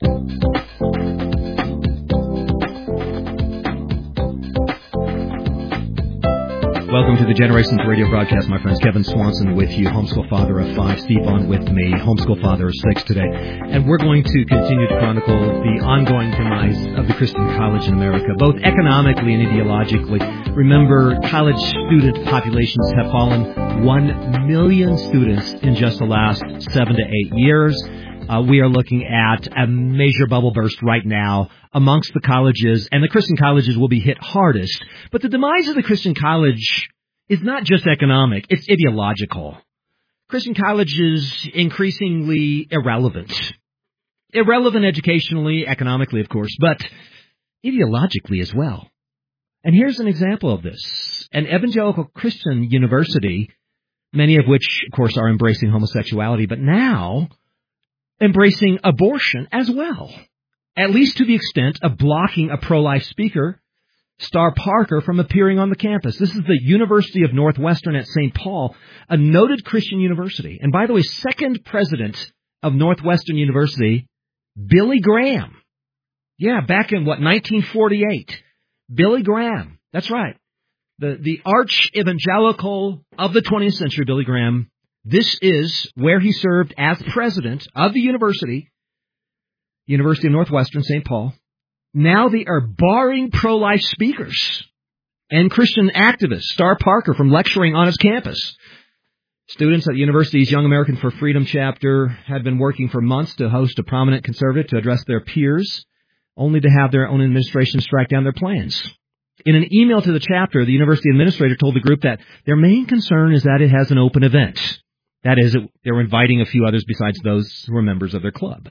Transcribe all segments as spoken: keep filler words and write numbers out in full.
Welcome to the Generations Radio broadcast, my friends. Kevin Swanson with you, homeschool father of five. Steve Vaughn with me, homeschool father of six today. And we're going to continue to chronicle the ongoing demise of the Christian college in America, both economically and ideologically. Remember, college student populations have fallen one million students in just the last seven to eight years. Uh, we are looking at a major bubble burst right now amongst the colleges, and the Christian colleges will be hit hardest. But the demise of the Christian college is not just economic, it's ideological. Christian college is increasingly irrelevant. Irrelevant educationally, economically, of course, but ideologically as well. And here's an example of this. An evangelical Christian university, many of which, of course, are embracing homosexuality, but now embracing abortion as well, at least to the extent of blocking a pro-life speaker, Star Parker, from appearing on the campus. This is the University of Northwestern at Saint Paul, a noted Christian university. And by the way, second president of Northwestern University, Billy Graham. Yeah, back in, what, nineteen forty-eight. Billy Graham. That's right. The, the arch-evangelical of the twentieth century, Billy Graham. This is where he served as president of the university, University of Northwestern, Saint Paul. Now they are barring pro-life speakers and Christian activists, Star Parker, from lecturing on his campus. Students at the university's Young American for Freedom chapter had been working for months to host a prominent conservative to address their peers, only to have their own administration strike down their plans. In an email to the chapter, the university administrator told the group that their main concern is that it has an open event. That is, they were inviting a few others besides those who were members of their club.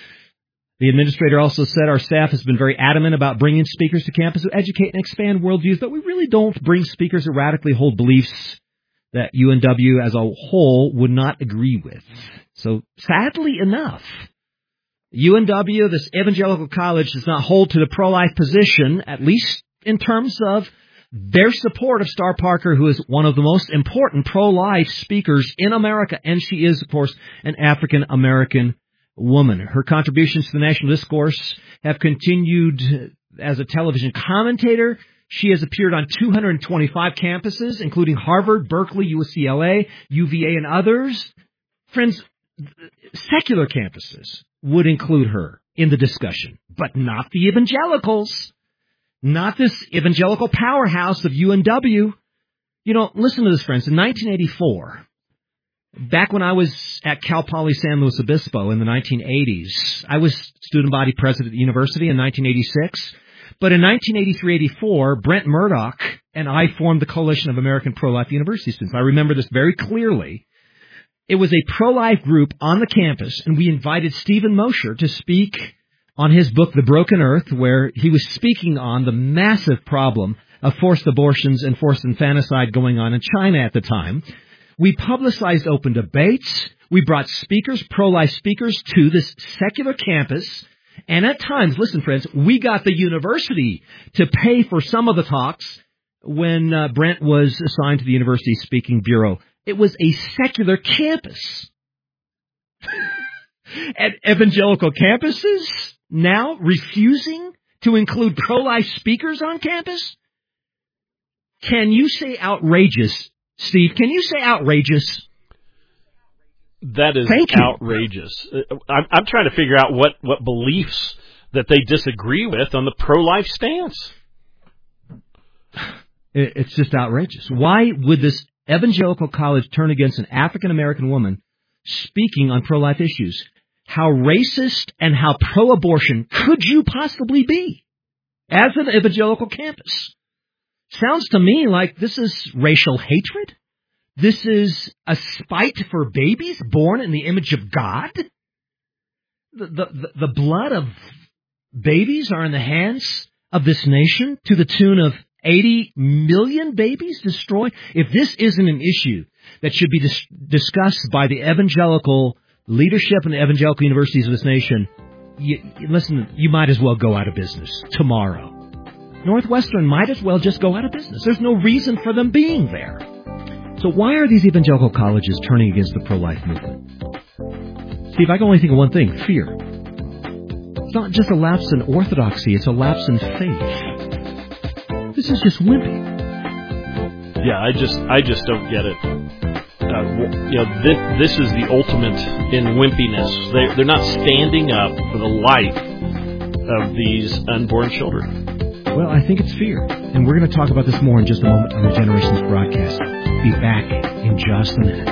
The administrator also said, our staff has been very adamant about bringing speakers to campus who educate and expand worldviews, but we really don't bring speakers who radically hold beliefs that U N W as a whole would not agree with. So, sadly enough, U N W, this evangelical college, does not hold to the pro-life position, at least in terms of their support of Star Parker, who is one of the most important pro-life speakers in America, and she is, of course, an African-American woman. Her contributions to the national discourse have continued as a television commentator. She has appeared on two hundred twenty-five campuses, including Harvard, Berkeley, U C L A, U V A, and others. Friends, secular campuses would include her in the discussion, but not the evangelicals. Not this evangelical powerhouse of U N W. You know, listen to this, friends. In nineteen eighty-four, back when I was at Cal Poly San Luis Obispo in the nineteen eighties, I was student body president at the university in nineteen eighty-six. But in nineteen eighty-three eighty-four, Brent Murdoch and I formed the Coalition of American Pro-Life University Students. I remember this very clearly. It was a pro-life group on the campus, and we invited Stephen Mosher to speak on his book, The Broken Earth, where he was speaking on the massive problem of forced abortions and forced infanticide going on in China at the time. We publicized open debates. We brought speakers, pro-life speakers, to this secular campus. And at times, listen, friends, we got the university to pay for some of the talks when uh, Brent was assigned to the university speaking bureau. It was a secular campus. At evangelical campuses now refusing to include pro-life speakers on campus? Can you say outrageous, Steve? Can you say outrageous? That is outrageous. I'm, I'm trying to figure out what, what beliefs that they disagree with on the pro-life stance. It's just outrageous. Why would this evangelical college turn against an African-American woman speaking on pro-life issues? How racist and how pro-abortion could you possibly be as an evangelical campus? Sounds to me like this is racial hatred. This is a spite for babies born in the image of God. The, the, the blood of babies are in the hands of this nation to the tune of eighty million babies destroyed. If this isn't an issue that should be dis- discussed by the evangelical leadership and the evangelical universities of this nation, you, listen, you might as well go out of business tomorrow. Northwestern might as well just go out of business. There's no reason for them being there. So why are these evangelical colleges turning against the pro-life movement? Steve, I can only think of one thing, fear. not just a lapse in orthodoxy, it's a lapse in faith. This is just wimpy. Yeah, I just I just don't get it. Uh, you know, this, this is the ultimate in wimpiness. They, they're not standing up for the life of these unborn children. Well, I think it's fear. And we're going to talk about this more in just a moment on the Generations broadcast. Be back in just a minute.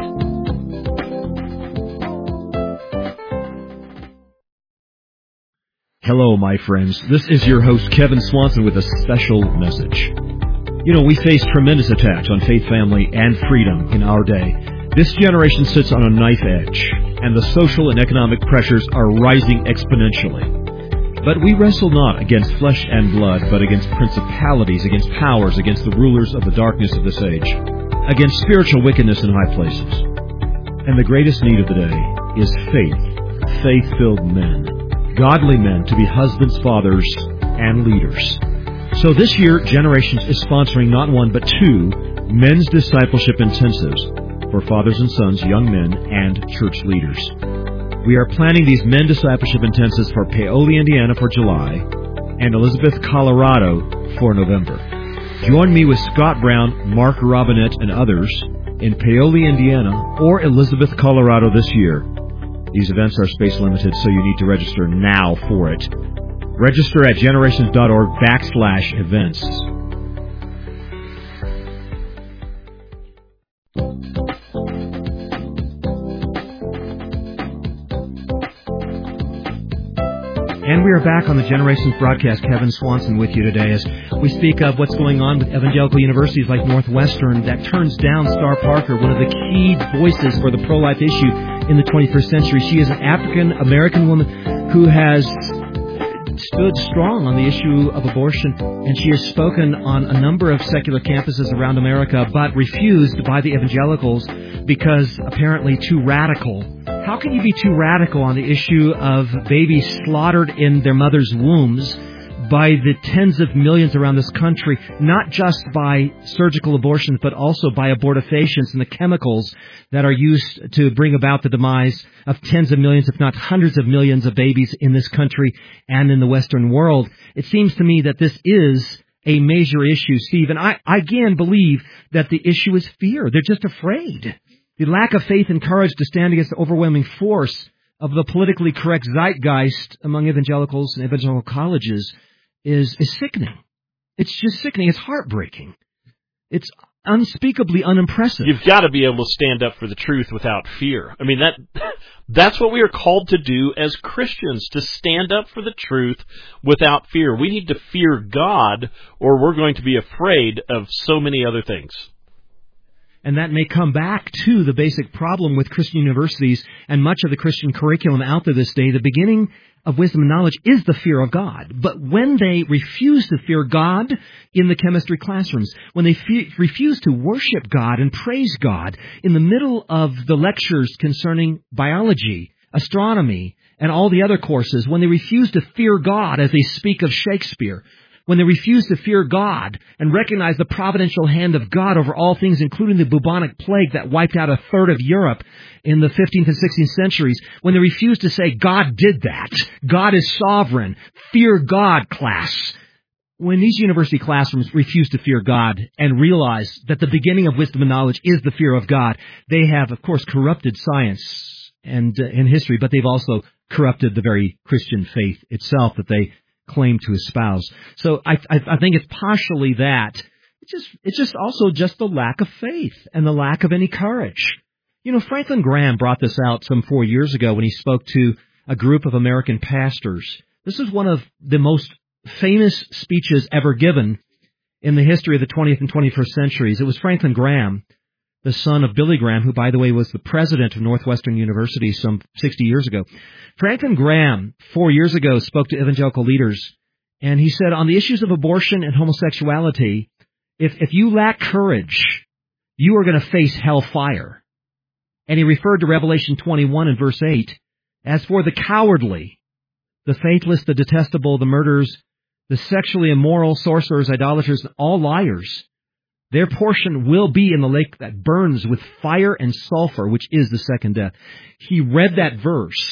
Hello, my friends. This is your host, Kevin Swanson, with a special message. You know, we face tremendous attacks on faith, family, and freedom in our day. This generation sits on a knife edge, and the social and economic pressures are rising exponentially. But we wrestle not against flesh and blood, but against principalities, against powers, against the rulers of the darkness of this age, against spiritual wickedness in high places. And the greatest need of the day is faith, faith-filled men, godly men to be husbands, fathers, and leaders. So this year, Generations is sponsoring not one, but two men's discipleship intensives for fathers and sons, young men, and church leaders. We are planning these men discipleship intensives for Paoli, Indiana for July, and Elizabeth, Colorado for November. Join me with Scott Brown, Mark Robinette, and others in Paoli, Indiana, or Elizabeth, Colorado this year. These events are space limited, so you need to register now for it. Register at generations.org backslash events. And we are back on the Generations broadcast. Kevin Swanson with you today as we speak of what's going on with evangelical universities like Northwestern that turns down Star Parker, one of the key voices for the pro-life issue in the twenty-first century. She is an African-American woman who has stood strong on the issue of abortion, and she has spoken on a number of secular campuses around America, but refused by the evangelicals because apparently too radical. How can you be too radical on the issue of babies slaughtered in their mother's wombs by the tens of millions around this country, not just by surgical abortions, but also by abortifacients and the chemicals that are used to bring about the demise of tens of millions, if not hundreds of millions of babies in this country and in the Western world? It seems to me that this is a major issue, Steve, and I, I again believe that the issue is fear. They're just afraid. The lack of faith and courage to stand against the overwhelming force of the politically correct zeitgeist among evangelicals and evangelical colleges is, is sickening. It's just sickening. It's heartbreaking. It's unspeakably unimpressive. You've got to be able to stand up for the truth without fear. I mean, that that's what we are called to do as Christians, to stand up for the truth without fear. We need to fear God, or we're going to be afraid of so many other things. And that may come back to the basic problem with Christian universities and much of the Christian curriculum out there this day. The beginning of wisdom and knowledge is the fear of God. But when they refuse to fear God in the chemistry classrooms, when they fe- refuse to worship God and praise God in the middle of the lectures concerning biology, astronomy, and all the other courses, when they refuse to fear God as they speak of Shakespeare, when they refuse to fear God and recognize the providential hand of God over all things, including the bubonic plague that wiped out a third of Europe in the fifteenth and sixteenth centuries, when they refuse to say, God did that, God is sovereign, fear God, class. When these university classrooms refuse to fear God and realize that the beginning of wisdom and knowledge is the fear of God, they have, of course, corrupted science and, uh, and history, but they've also corrupted the very Christian faith itself that they claim to espouse. So I, I, I think it's partially that. It's just, it's just also just the lack of faith and the lack of any courage. You know, Franklin Graham brought this out some four years ago when he spoke to a group of American pastors. This is one of the most famous speeches ever given in the history of the twentieth and twenty-first centuries. It was Franklin Graham, the son of Billy Graham, who, by the way, was the president of Northwestern University some sixty years ago. Franklin Graham, four years ago, spoke to evangelical leaders, and he said, on the issues of abortion and homosexuality, if, if you lack courage, you are going to face hellfire. And he referred to Revelation twenty-one and verse eight. As for the cowardly, the faithless, the detestable, the murderers, the sexually immoral, sorcerers, idolaters, and all liars, their portion will be in the lake that burns with fire and sulfur, which is the second death. He read that verse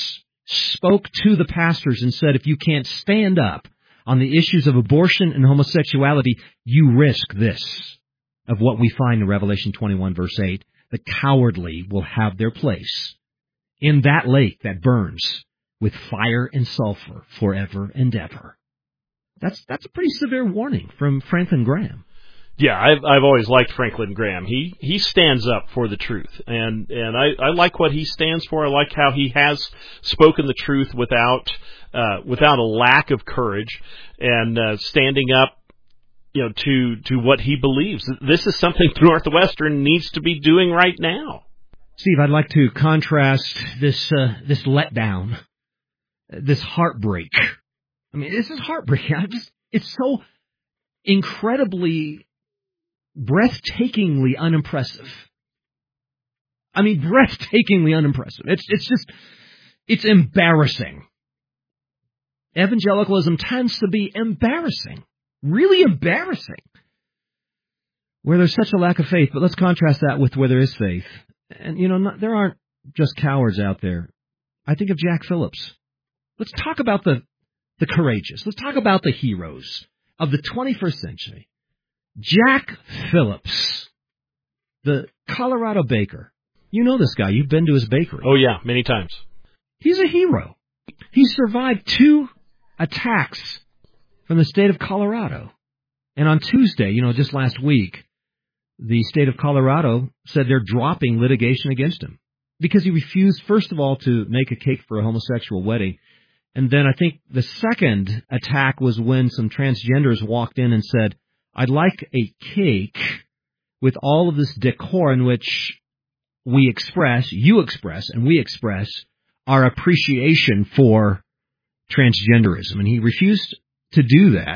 spoke to the pastors and said, if you can't stand up on the issues of abortion and homosexuality, you risk this, of what we find in Revelation twenty-one, verse eight. The cowardly will have their place in that lake that burns with fire and sulfur forever and ever. That's that's a pretty severe warning from Franklin Graham. Yeah, I've I've always liked Franklin Graham. He he stands up for the truth, and and I, I like what he stands for. I like how he has spoken the truth without uh, without a lack of courage, and uh, standing up, you know, to to what he believes. This is something Northwestern needs to be doing right now. Steve, I'd like to contrast this uh, this letdown, this heartbreak. I mean, this is heartbreaking. I just it's so incredibly, breathtakingly unimpressive. I mean, breathtakingly unimpressive. It's it's just, it's embarrassing. Evangelicalism tends to be embarrassing. Really embarrassing. Where there's such a lack of faith. But let's contrast that with where there is faith. And, you know, not, there aren't just cowards out there. I think of Jack Phillips. Let's talk about the, the courageous. Let's talk about the heroes of the twenty-first century. Jack Phillips, the Colorado baker. You know this guy. You've been to his bakery. Oh, yeah, many times. He's a hero. He survived two attacks from the state of Colorado. And on Tuesday, you know, just last week, the state of Colorado said they're dropping litigation against him because he refused, first of all, to make a cake for a homosexual wedding. And then I think the second attack was when some transgenders walked in and said, I'd like a cake with all of this decor in which we express, you express, and we express our appreciation for transgenderism. And he refused to do that.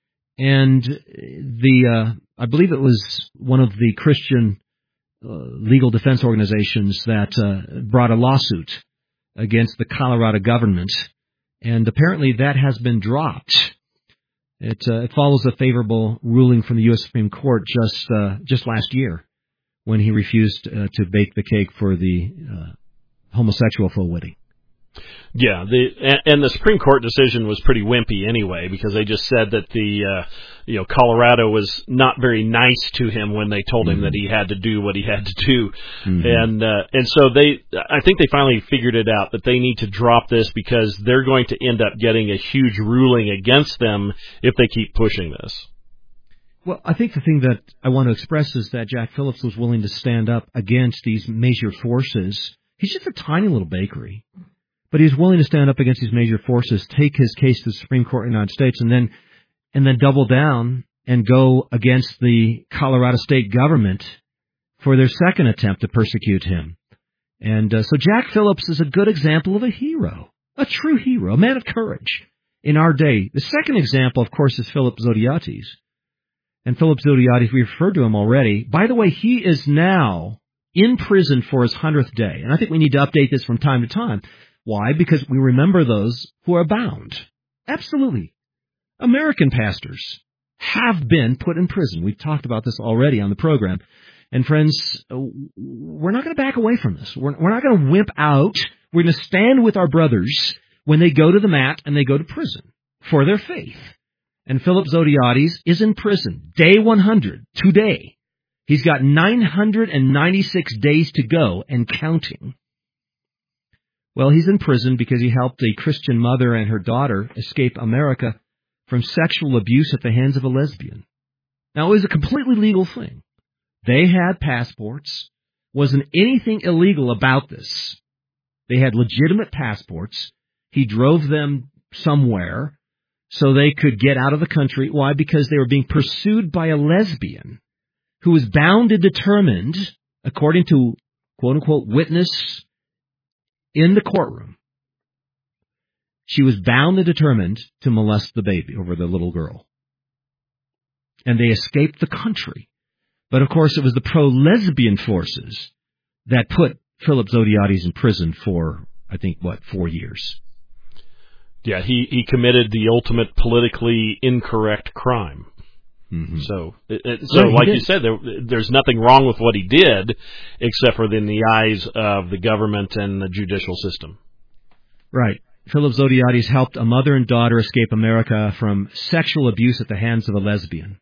And the, uh, I believe it was one of the Christian uh, legal defense organizations that uh, brought a lawsuit against the Colorado government. And apparently that has been dropped. It, uh, it follows a favorable ruling from the U S Supreme Court just uh, just last year when he refused uh, to bake the cake for the uh, homosexual full wedding. Yeah, the and, and the Supreme Court decision was pretty wimpy anyway, because they just said that the uh, you know Colorado was not very nice to him when they told him mm-hmm. that he had to do what he had to do, mm-hmm. and uh, and so they I think they finally figured it out that they need to drop this because they're going to end up getting a huge ruling against them if they keep pushing this. Well, I think the thing that I want to express is that Jack Phillips was willing to stand up against these major forces. He's just a tiny little bakery. But he's willing to stand up against these major forces, take his case to the Supreme Court of the United States, and then and then double down and go against the Colorado state government for their second attempt to persecute him. And uh, so Jack Phillips is a good example of a hero, a true hero, a man of courage in our day. The second example, of course, is Philip Zodhiates. And Philip Zodhiates, we referred to him already. By the way, he is now in prison for his hundredth day. And I think we need to update this from time to time. Why? Because we remember those who are bound. Absolutely. American pastors have been put in prison. We've talked about this already on the program. And friends, we're not going to back away from this. We're, we're not going to wimp out. We're going to stand with our brothers when they go to the mat and they go to prison for their faith. And Philip Zodhiates is in prison. Day one hundred, today. He's got nine hundred ninety-six days to go and counting. Well, he's in prison because he helped a Christian mother and her daughter escape America from sexual abuse at the hands of a lesbian. Now, it was a completely legal thing. They had passports. Wasn't anything illegal about this. They had legitimate passports. He drove them somewhere so they could get out of the country. Why? Because they were being pursued by a lesbian who was bound and determined, according to quote-unquote witness in the courtroom, she was bound and determined to molest the baby over the little girl. And they escaped the country. But of course, it was the pro-lesbian forces that put Philip Zodhiates in prison for, I think, what, four years. Yeah, he, he committed the ultimate politically incorrect crime. Mm-hmm. So, it, it, so right, like you said, there, there's nothing wrong with what he did, except for in the eyes of the government and the judicial system. Right. Philip Zodiates helped a mother and daughter escape America from sexual abuse at the hands of a lesbian.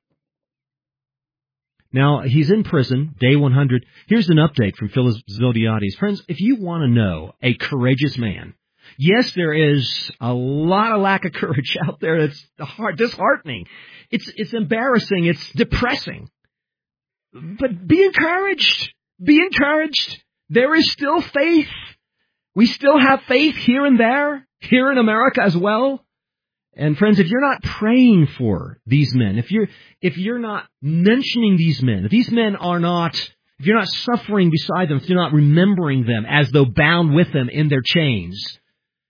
Now, he's in prison, day one hundred. Here's an update from Philip Zodiates. Friends, if you want to know a courageous man, yes, there is a lot of lack of courage out there. It's hard, disheartening. It's, it's embarrassing. It's depressing. But be encouraged. Be encouraged. There is still faith. We still have faith here and there, here in America as well. And friends, if you're not praying for these men, if you're if you're not mentioning these men, if these men are not, if you're not suffering beside them, if you're not remembering them as though bound with them in their chains,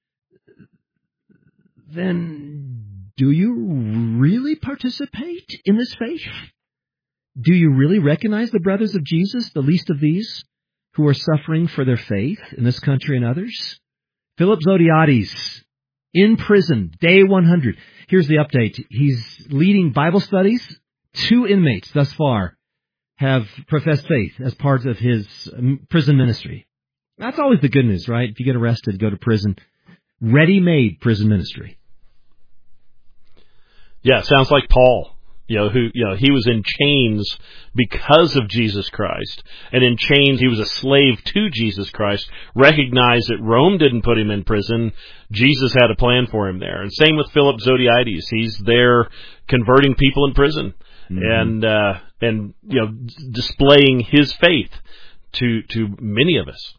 then do you really participate in this faith? Do you really recognize the brothers of Jesus, the least of these, who are suffering for their faith in this country and others? Philip Zodiates, in prison, day one hundred. Here's the update. He's leading Bible studies. Two inmates thus far have professed faith as part of his prison ministry. That's always the good news, right? If you get arrested, go to prison. Ready-made prison ministry. Yeah, it sounds like Paul. You know, who, you know, he was in chains because of Jesus Christ. And in chains, he was a slave to Jesus Christ. Recognized that Rome didn't put him in prison. Jesus had a plan for him there. And same with Philip Zodiates. He's there converting people in prison. Mm-hmm. And, uh, and, you know, displaying his faith to, to many of us.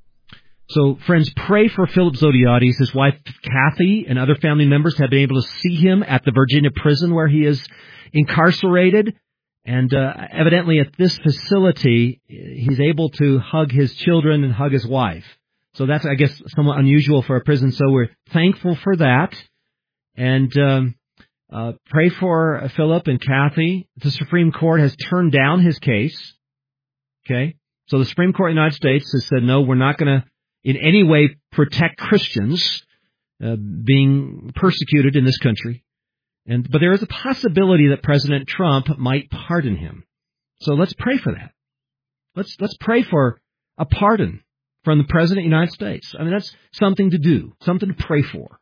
So, friends, pray for Philip Zodiates. His wife, Kathy, and other family members have been able to see him at the Virginia prison where he is incarcerated. And uh, evidently at this facility, he's able to hug his children and hug his wife. So that's, I guess, somewhat unusual for a prison. So we're thankful for that. And um, uh, pray for Philip and Kathy. The Supreme Court has turned down his case. Okay? So the Supreme Court of the United States has said, no, we're not going to in any way protect Christians uh, being persecuted in this country. And but there is a possibility that President Trump might pardon him. So let's pray for that. Let's let's pray for a pardon from the President of the United States. I mean, that's something to do, something to pray for.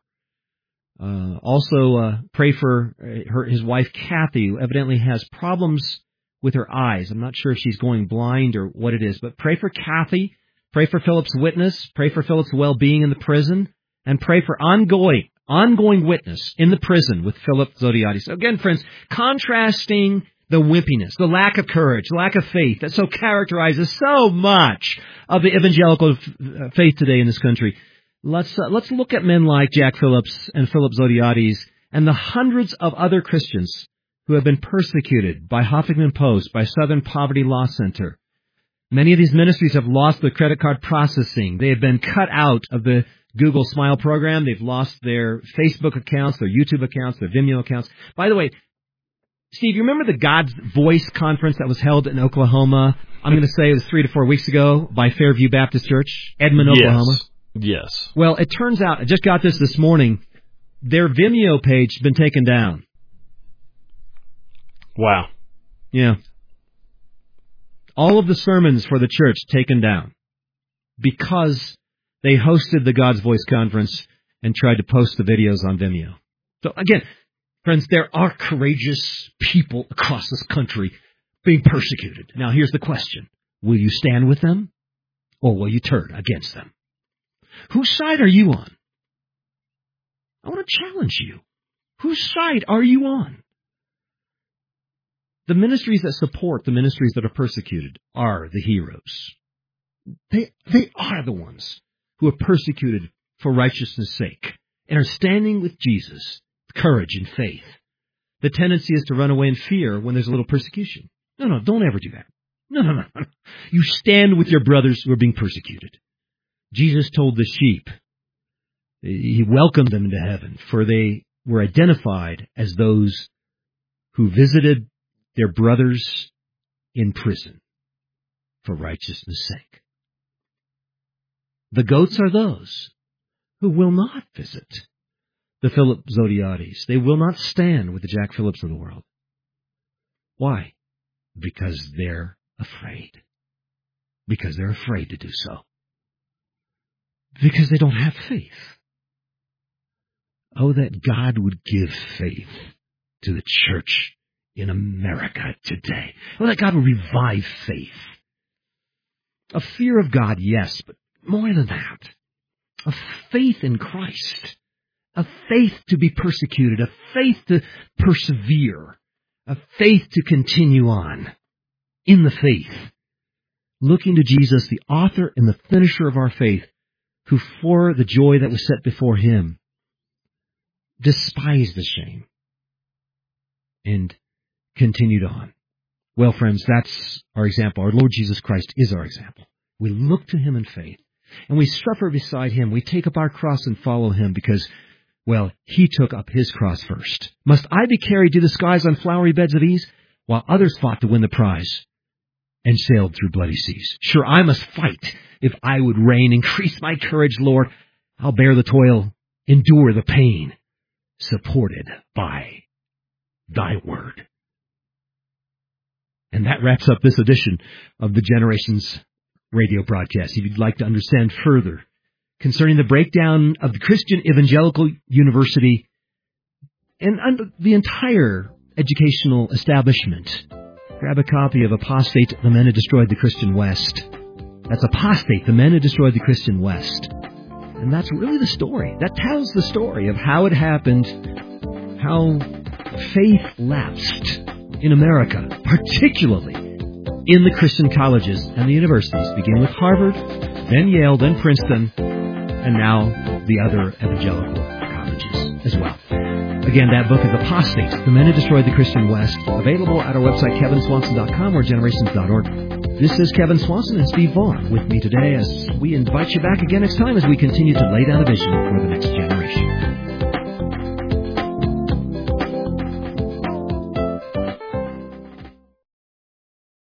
Uh, also, uh, pray for her, his wife, Kathy, who evidently has problems with her eyes. I'm not sure if she's going blind or what it is, but pray for Kathy. Pray for Philip's witness. Pray for Philip's well-being in the prison. And pray for ongoing, ongoing witness in the prison with Philip Zodiates. So again, friends, contrasting the wimpiness, the lack of courage, lack of faith that so characterizes so much of the evangelical faith today in this country. Let's uh, let's look at men like Jack Phillips and Philip Zodiates and the hundreds of other Christians who have been persecuted by Huffington Post, by Southern Poverty Law Center. Many of these ministries have lost their credit card processing. They have been cut out of the Google Smile program. They've lost their Facebook accounts, their YouTube accounts, their Vimeo accounts. By the way, Steve, you remember the God's Voice conference that was held in Oklahoma? I'm going to say it was three to four weeks ago by Fairview Baptist Church, Edmond, yes. Oklahoma. Yes. Well, it turns out, I just got this this morning, their Vimeo page has been taken down. Wow. Yeah. All of the sermons for the church taken down because they hosted the God's Voice conference and tried to post the videos on Vimeo. So again, friends, there are courageous people across this country being persecuted. Now here's the question. Will you stand with them or will you turn against them? Whose side are you on? I want to challenge you. Whose side are you on? The ministries that support the ministries that are persecuted are the heroes. They, they are the ones who are persecuted for righteousness' sake and are standing with Jesus, courage and faith. The tendency is to run away in fear when there's a little persecution. No, no, don't ever do that. No, no, no, no. You stand with your brothers who are being persecuted. Jesus told the sheep, he welcomed them into heaven, for they were identified as those who visited their brothers in prison for righteousness' sake. The goats are those who will not visit the Philip Zodiates. They will not stand with the Jack Phillips of the world. Why? Because they're afraid. Because they're afraid to do so. Because they don't have faith. Oh, that God would give faith to the church in America today. Oh, that God would revive faith. A fear of God, yes, but more than that. A faith in Christ. A faith to be persecuted. A faith to persevere. A faith to continue on in the faith. Looking to Jesus, the author and the finisher of our faith, who for the joy that was set before him, despised the shame and continued on. Well, friends, that's our example. Our Lord Jesus Christ is our example. We look to him in faith, and we suffer beside him. We take up our cross and follow him because, well, he took up his cross first. Must I be carried to the skies on flowery beds of ease, while others fought to win the prize and sailed through bloody seas? Sure, I must fight if I would reign. Increase my courage, Lord. I'll bear the toil, endure the pain, supported by thy word. And that wraps up this edition of the Generations radio broadcast. If you'd like to understand further concerning the breakdown of the Christian Evangelical University and the entire educational establishment, grab a copy of Apostate, The Men Who Destroyed the Christian West. That's Apostate, The Men Who Destroyed the Christian West. And that's really the story. That tells the story of how it happened, how faith lapsed in America, particularly in the Christian colleges and the universities, beginning with Harvard, then Yale, then Princeton, and now the other evangelical colleges as well. Again, that book is Apostate, The Men Who Destroyed the Christian West, available at our website, kevin swanson dot com or generations dot org. This is Kevin Swanson and Steve Vaughn with me today as we invite you back again next time as we continue to lay down a vision for the next generation.